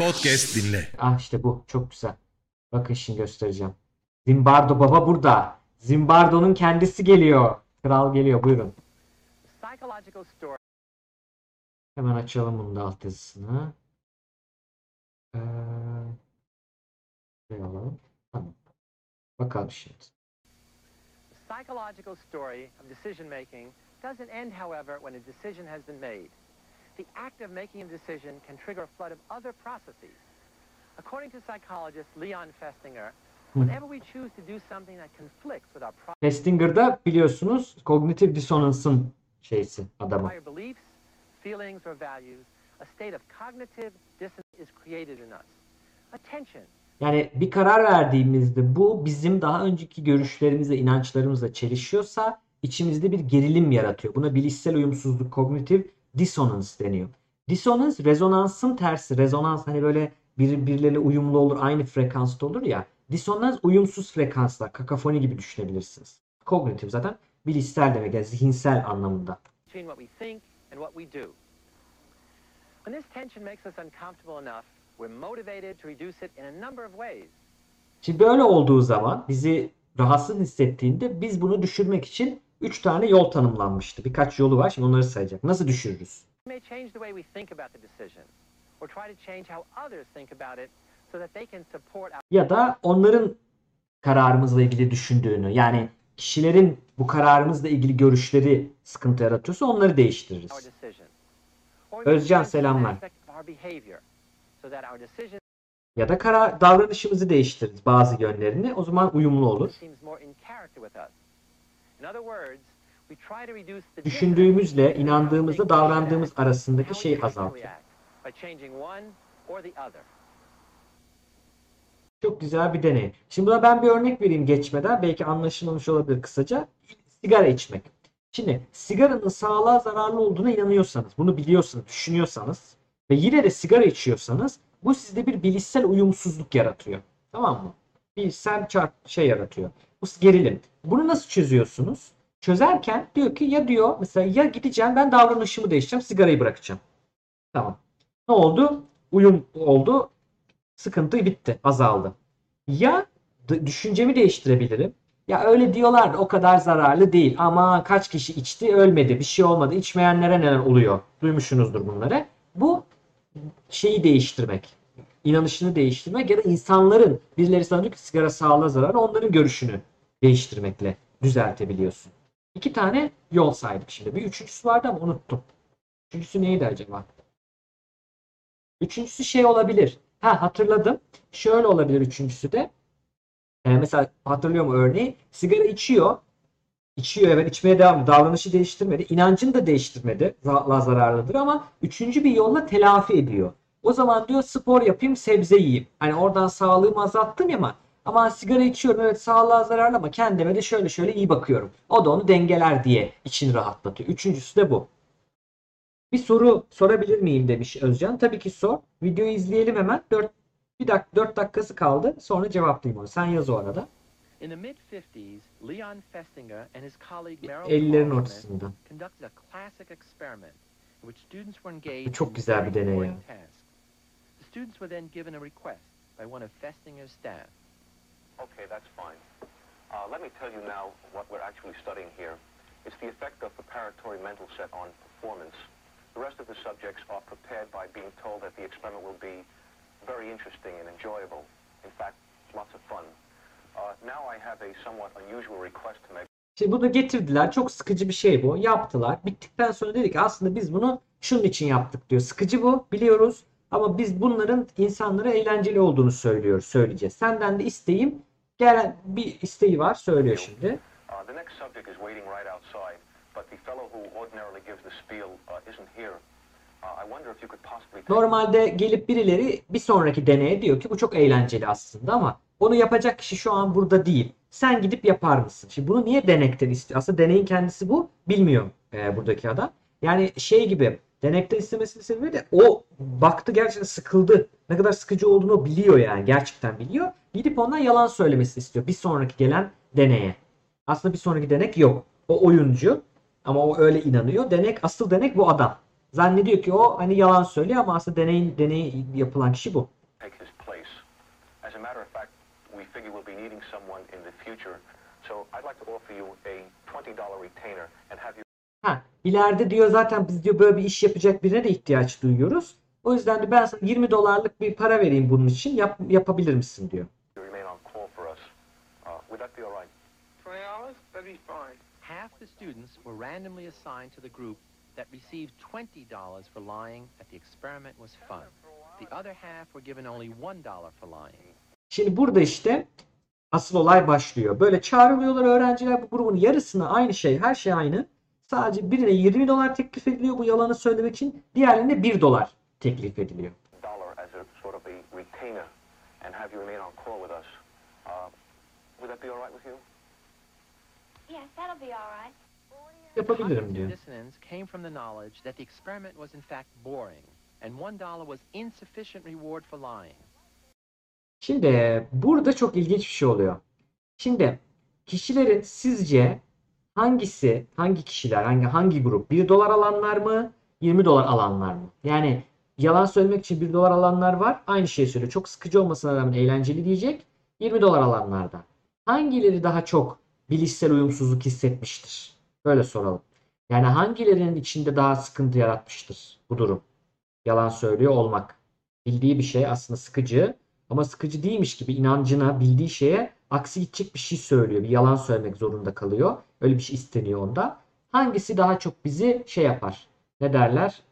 Podcast dinle. Ah işte bu. Çok güzel. Bakın şimdi göstereceğim. Zimbardo baba burada. Zimbardo'nun kendisi geliyor. Kral geliyor. Buyurun. Hemen açalım bunun da alt yazısını. Ee, Şuraya alalım. Tamam. Bakalım şimdi. The psychological story of decision making doesn't end, however, when a decision has been made. The act of making a decision can trigger a flood of other processes. According to psychologist Leon Festinger, whenever we choose to do something that conflicts with our Festinger'da biliyorsunuz kognitif disonance'ın adamı. prior beliefs, feelings, or values, a state of cognitive dissonance is created in us. Attention. Yani bir karar verdiğimizde bu bizim daha önceki görüşlerimizle, inançlarımızla çelişiyorsa içimizde bir gerilim yaratıyor. Buna bilişsel uyumsuzluk, kognitif dissonance deniyor. Dissonance rezonansın tersi. Rezonans hani böyle birbirleriyle uyumlu olur, aynı frekansta olur ya. Dissonans uyumsuz frekanslar, kakafoni gibi düşünebilirsiniz. Kognitif zaten bilişsel demek, yani zihinsel anlamında. Between what we think and what we do. When this tension makes us uncomfortable enough, we're motivated to reduce it in a number of ways. Şimdi böyle olduğu zaman bizi rahatsız hissettiğinde biz bunu düşürmek için 3 tane yol tanımlanmıştı. Birkaç yolu var. Şimdi onları sayacak. Nasıl düşürürüz? We may change the way we think about the decision, or try to change how others think about it so that they can support Ya da onların kararımızla ilgili düşündüğünü, yani kişilerin bu kararımızla ilgili görüşleri sıkıntı yaratıyorsa onları our değiştiririz. decision. Or Özcan, we can change selamlar. an aspect of our behavior so that our decision Ya da davranışımızı değiştiririz bazı yönlerini. O zaman uyumlu olur. seems more in character with us. In other words, we try to reduce the Düşündüğümüzle, dissonance in how we inandığımızla think we should davrandığımız act, and arasındaki how we şeyi have to azaltıyor. react by changing one or the other. Çok güzel bir deney. Şimdi buna ben bir örnek vereyim geçmeden. Belki anlaşılmamış olabilir kısaca. Sigara içmek. Şimdi sigaranın sağlığa zararlı olduğuna inanıyorsanız, bunu biliyorsanız, düşünüyorsanız ve yine de sigara içiyorsanız bu sizde bir bilişsel uyumsuzluk yaratıyor. Tamam mı? Bilişsel yaratıyor. Bu gerilim. Bunu nasıl çözüyorsunuz? Çözerken diyor ki ya diyor mesela ya gideceğim ben davranışımı değiştireceğim, sigarayı bırakacağım. Tamam. Ne oldu? Uyum oldu. Sıkıntı bitti, azaldı. Ya düşüncemi değiştirebilirim. Ya öyle diyorlar da o kadar zararlı değil. Ama kaç kişi içti ölmedi, bir şey olmadı. İçmeyenlere neler oluyor? Duymuşsunuzdur bunları. Bu şeyi değiştirmek. İnanışını değiştirmek ya da insanların birileri sana diyor ki sigara sağlığa zararlı, onların görüşünü değiştirmekle düzeltebiliyorsun. İki tane yol saydık şimdi. Bir üçüncüsü vardı ama unuttum. Üçüncüsü neydi acaba? Üçüncüsü şey olabilir. Ha, hatırladım. Şöyle olabilir üçüncüsü de. Mesela hatırlıyor mu örneği? Sigara içiyor. İçiyor, evet, içmeye devam ediyor. Davranışı değiştirmedi. İnancını da değiştirmedi. Zararlıdır ama üçüncü bir yolla telafi ediyor. O zaman diyor spor yapayım, sebze yiyeyim. Hani oradan sağlığımı azalttım ya ama sigara içiyorum, evet, sağlığa zararlı ama kendime de şöyle şöyle iyi bakıyorum. O da onu dengeler diye içini rahatlatıyor. Üçüncüsü de bu. Bir soru sorabilir miyim demiş Özcan. Tabii ki sor. Videoyu izleyelim hemen. 4 dakikası kaldı. Sonra cevaplayayım onu. Sen yaz o arada. In the mid-50s, Leon Festinger and his colleague Merrill 50'lerin Paulson ortasında. conducted a classic experiment in which students were engaged Bu çok in güzel bir very deney boring ya. tasks. The students were then given a request by one of Festinger's staff. Okay, that's fine. Let me tell you now what we're actually studying here. It's the effect of preparatory mental set on performance. The rest of the subjects are prepared by being told that the experiment will be very interesting and enjoyable. In fact, lots of fun. Now I have a somewhat unusual request to make. Şimdi bunu getirdiler. Çok sıkıcı bir şey bu. Yaptılar. Bittikten sonra dedik aslında biz bunu şunun için yaptık diyor. Sıkıcı bu, biliyoruz. Ama biz bunların insanlara eğlenceli olduğunu söyleyeceğiz. Senden de isteğim, gelen bir isteği var, söylüyor şimdi. The next subject is waiting right outside, but the fellow who ordinarily gives the spiel isn't here. I wonder if you could possibly take... Normalde gelip birileri bir sonraki deneye diyor ki bu çok eğlenceli aslında ama onu yapacak kişi şu an burada değil. Sen gidip yapar mısın? Şimdi bunu niye denekten istiyor? Aslında deneyin kendisi bu. Bilmiyor buradaki adam. Yani şey gibi denekten istemesinin sebebi de o baktı, gerçekten sıkıldı. Ne kadar sıkıcı olduğunu biliyor yani. Gerçekten biliyor. Gidip ondan yalan söylemesini istiyor. Bir sonraki gelen deneye. Aslında bir sonraki denek yok. O oyuncu ama o öyle inanıyor. Asıl denek bu adam. Zannediyor ki o hani yalan söylüyor ama aslında deney yapılan kişi bu. take his place. As a matter of fact, we figure we'll be needing someone in the future, so I'd like to offer you a $20 retainer and have you Ha, ileride diyor zaten biz diyor böyle bir iş yapacak birine de ihtiyaç duyuyoruz. O yüzden de ben sana $20 bir para vereyim bunun için yapabilir misin diyor. remain on call for us. Would that be all right? $20? That'd be fine. Half the students were randomly assigned to the group that received $20 for lying that the experiment was fun. The other half were given only $1 for lying. Şimdi burada işte asıl olay başlıyor. Böyle çağrılıyorlar öğrenciler bu grubun yarısına aynı şey, her şey aynı. Sadece birine $20 teklif ediliyor bu yalanı söylemek için. Diğerlerine $1 teklif ediliyor. Dollar as a sort of a retainer and have you remain on call with us. Would that be all right with you? Yes, that'll be all right. Yapabilirim diyor. Dissonance came from the knowledge that the experiment was in fact boring and $1 was insufficient reward for lying. Şimdi burada çok ilginç bir şey oluyor. Şimdi kişilerin sizce hangi kişiler, hangi grup? $1 alanlar mı? $20 alanlar mı? Yani yalan söylemek için $1 alanlar var. Aynı şeyi söylüyor. Çok sıkıcı olmasına rağmen eğlenceli diyecek. $20 alanlardan. Hangileri daha çok bilişsel uyumsuzluk hissetmiştir? Böyle soralım. Yani hangilerinin içinde daha sıkıntı yaratmıştır bu durum? Yalan söylüyor olmak. Bildiği bir şey aslında sıkıcı ama sıkıcı değilmiş gibi inancına, bildiği şeye aksi gidecek bir şey söylüyor. Bir yalan söylemek zorunda kalıyor. Öyle bir şey isteniyor onda. Hangisi daha çok bizi şey yapar? Ne derler?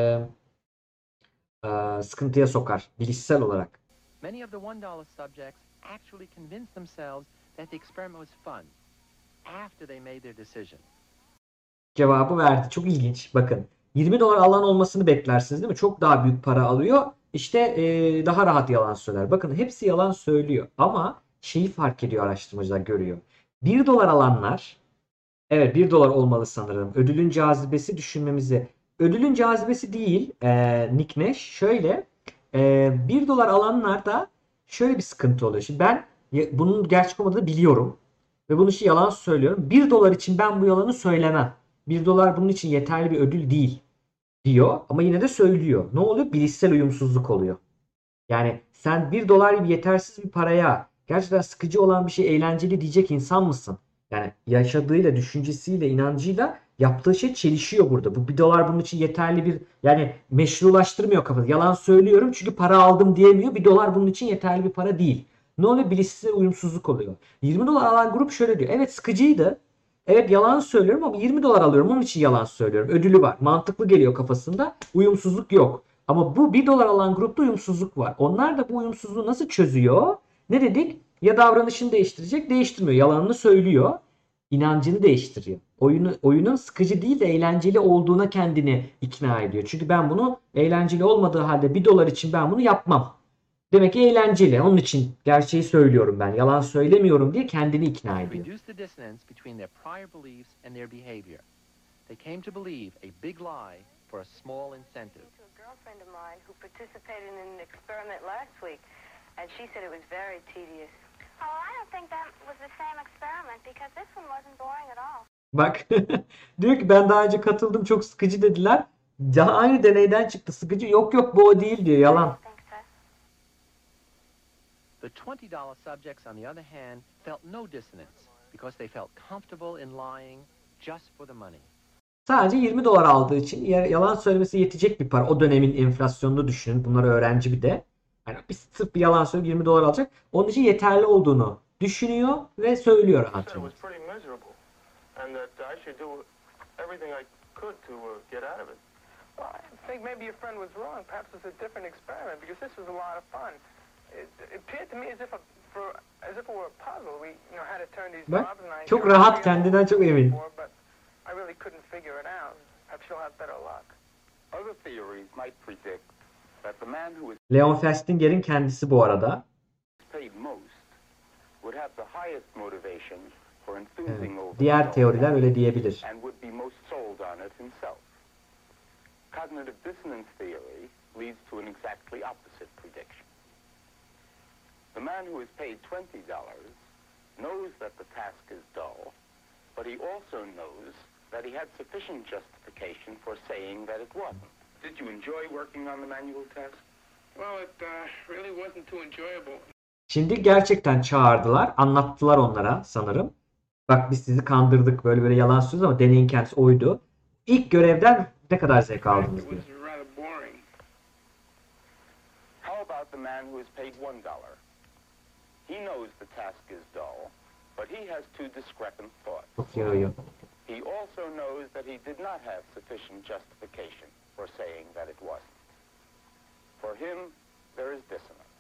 Sıkıntıya sokar bilişsel olarak. Many of the $1 subjects actually convinced themselves that the experiment was fun after they made their decision. Cevabı verdi. Çok ilginç. Bakın $20 alan olmasını beklersiniz değil mi? Çok daha büyük para alıyor. İşte daha rahat yalan söyler. Bakın hepsi yalan söylüyor. Ama şeyi fark ediyor araştırmacılar görüyor. $1 alanlar evet $1 olmalı sanırım. Ödülün cazibesi düşünmemizi. Ödülün cazibesi değil Nick Nash. Şöyle $1 alanlarda şöyle bir sıkıntı oluyor. Şimdi ben bunun gerçek olmadığını biliyorum. Ve bunun için yalan söylüyorum. $1 için ben bu yalanı söylemem. $1 bunun için yeterli bir ödül değil diyor ama yine de söylüyor. Ne oluyor? Bilişsel uyumsuzluk oluyor. Yani sen $1 gibi yetersiz bir paraya gerçekten sıkıcı olan bir şey eğlenceli diyecek insan mısın? Yani yaşadığıyla, düşüncesiyle, inancıyla yaptığı şey çelişiyor burada. Bu $1 bunun için yeterli bir yani meşrulaştırmıyor kafası. Yalan söylüyorum çünkü para aldım diyemiyor. $1 bunun için yeterli bir para değil. Ne oluyor? Bilişsel uyumsuzluk oluyor. $20 alan grup şöyle diyor. Evet sıkıcıydı. Evet yalan söylüyorum ama $20 alıyorum. Onun için yalan söylüyorum. Ödülü var. Mantıklı geliyor kafasında. Uyumsuzluk yok. Ama bu $1 alan grupta uyumsuzluk var. Onlar da bu uyumsuzluğu nasıl çözüyor? Ne dedik? Ya davranışını değiştirecek, değiştirmiyor. Yalanını söylüyor. İnancını değiştiriyor. Oyunun sıkıcı değil de eğlenceli olduğuna kendini ikna ediyor. Çünkü ben bunu eğlenceli olmadığı halde $1 için ben bunu yapmam. Demek ki eğlenceli. Onun için gerçeği söylüyorum ben. Yalan söylemiyorum diye kendini ikna ediyor. Reduce the dissonance between their prior beliefs and their behavior. They came to believe a big lie for a small incentive. To a girlfriend of mine who participated in an experiment last week, and she said it was very tedious. Oh, I don't think that was the same experiment because this one wasn't boring at all. Bak diyor ki ben daha önce katıldım çok sıkıcı dediler. Daha aynı deneyden çıktı sıkıcı. Yok yok bu o değil diyor I yalan. don't think so. The $20 subjects, on the other hand, felt no dissonance because they felt comfortable in lying just for the money. Sadece $20 aldığı için yalan söylemesi yetecek bir para. O dönemin enflasyonunu düşünün. Bunlar öğrenci bir de. Yani sırf bir yalan söyleyip $20 alacak. Onun için yeterli olduğunu düşünüyor ve söylüyor He said it antrenör. was pretty miserable, and that I should do everything I could to get out of it. Well, I think maybe your friend was wrong. Perhaps it's a different experiment because this was a lot of fun. It appeared to me as if it were a puzzle. We, had to turn these Bak, knobs, and I çok rahat, kendinden çok emin. But I really couldn't figure it out. Perhaps you'll have better luck. Other theories might predict that the man who is Leon Festinger'in kendisi bu arada. paid most would have the highest motivation for enthusing over Diğer the teoriler result öyle diyebilir. and would be most sold on it himself. Cognitive dissonance theory leads to an exactly opposite prediction. The man who is paid $20 knows that the task is dull, but he also knows that he had sufficient justification for saying that it wasn't. Did you enjoy working on the manual test? Well, it really wasn't too enjoyable. Şimdi gerçekten çağırdılar. Anlattılar onlara sanırım. Bak biz sizi kandırdık, böyle böyle yalan söylüyoruz ama deneyin kendisi oydu. İlk görevden ne kadar zevk aldınız It diyor. was rather boring. How about the man who is paid $1? He knows the task is dull, but he has two discrepant thoughts. Çok yağıyor. He also knows that he did not have sufficient justification for saying that it wasn't. For him, there is dissonance.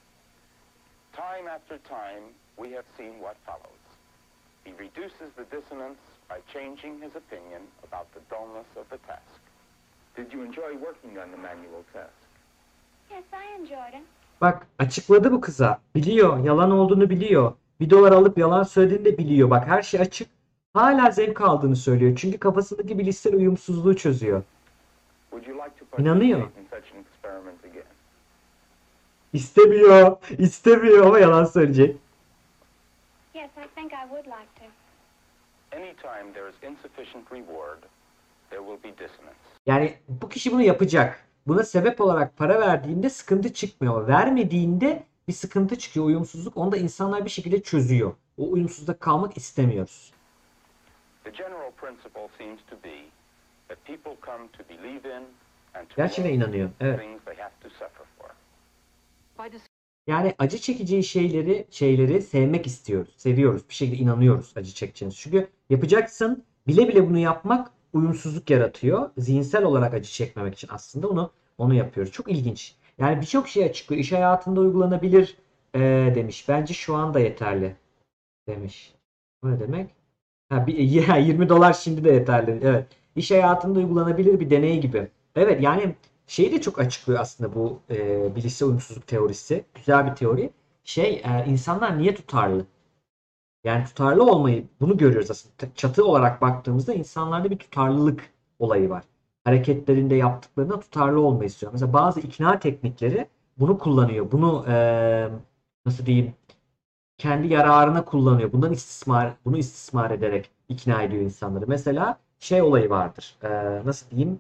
Time after time, we have seen what follows. He reduces the dissonance by changing his opinion about the dullness of the task. Did you enjoy working on the manual test? Yes, I enjoyed it. Bak açıkladı bu kıza. Biliyor. Yalan olduğunu biliyor. $1 alıp yalan söylediğini de biliyor. Bak her şey açık. Hala zevk aldığını söylüyor. Çünkü kafasındaki bilişsel uyumsuzluğu çözüyor. Would you like to İnanıyor. participate in such an experiment again? İstemiyor. İstemiyor ama yalan söyleyecek. Yes, I think I would like to. Anytime there is insufficient reward, there will be dissonance. Yani bu kişi bunu yapacak. Buna sebep olarak para verdiğinde sıkıntı çıkmıyor. Vermediğinde bir sıkıntı çıkıyor, uyumsuzluk. Onu da insanlar bir şekilde çözüyor. O uyumsuzlukta kalmak istemiyoruz. The general principle seems to be that people come to believe in and to Gerçekten love inanıyor. Evet. things they have to suffer for. By Yani acı çekeceği şeyleri sevmek istiyoruz. Seviyoruz. Bir şekilde inanıyoruz acı çekeceğiniz. Çünkü yapacaksın. Bile bile bunu yapmak uyumsuzluk yaratıyor. Zihinsel olarak acı çekmemek için aslında onu yapıyoruz. Çok ilginç. Yani birçok şey açıklıyor. İş hayatında uygulanabilir demiş. Bence şu anda yeterli demiş. Bu ne demek? Ha, $20 şimdi de yeterli. Evet. İş hayatında uygulanabilir bir deney gibi. Evet yani şeyi de çok açıklıyor aslında bu bilişsel uyumsuzluk teorisi. Güzel bir teori. İnsanlar niye tutarlı? Yani tutarlı olmayı bunu görüyoruz aslında. Çatı olarak baktığımızda insanlarda bir tutarlılık olayı var. Hareketlerinde yaptıklarında tutarlı olmayı istiyor. Mesela bazı ikna teknikleri bunu kullanıyor. Bunu nasıl diyeyim? Kendi yararına kullanıyor. Bunu istismar ederek ikna ediyor insanları. Mesela olayı vardır. Nasıl diyeyim?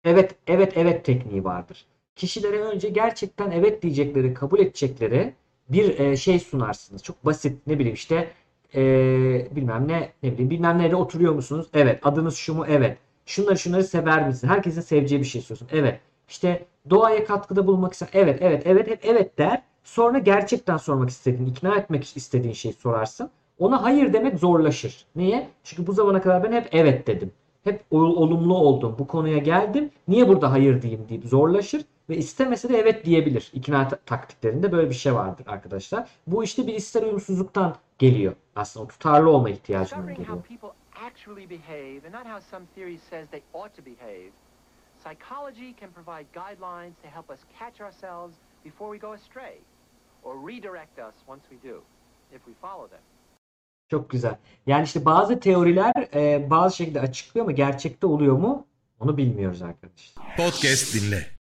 Evet tekniği vardır. Kişilere önce gerçekten evet diyecekleri, kabul edecekleri bir şey sunarsınız. Çok basit. Ne bileyim işte bilmem nerede oturuyor musunuz? Evet. Adınız şu mu? Evet. Şunları sever misin? Herkesin seveceği bir şey istiyorsun. Evet. İşte doğaya katkıda bulunmak ister. Evet der. Sonra gerçekten sormak istediğin, ikna etmek istediğin şeyi sorarsın. Ona hayır demek zorlaşır. Niye? Çünkü bu zamana kadar ben hep evet dedim. Hep olumlu oldum. Bu konuya geldim. Niye burada hayır diyeyim deyip zorlaşır. Ve istemese de evet diyebilir. İkna taktiklerinde böyle bir şey vardır arkadaşlar. Bu işte bir ister uyumsuzluktan geliyor. Aslında o tutarlı olma ihtiyacından discovering geliyor. how people actually behave and not how some theory says they ought to behave, psychology can provide guidelines to help us catch ourselves before we go astray, or redirect us once we do, if we follow them. Çok güzel. Yani işte bazı teoriler bazı şekilde açıklıyor ama gerçekte oluyor mu? Onu bilmiyoruz arkadaşlar. Podcast dinle.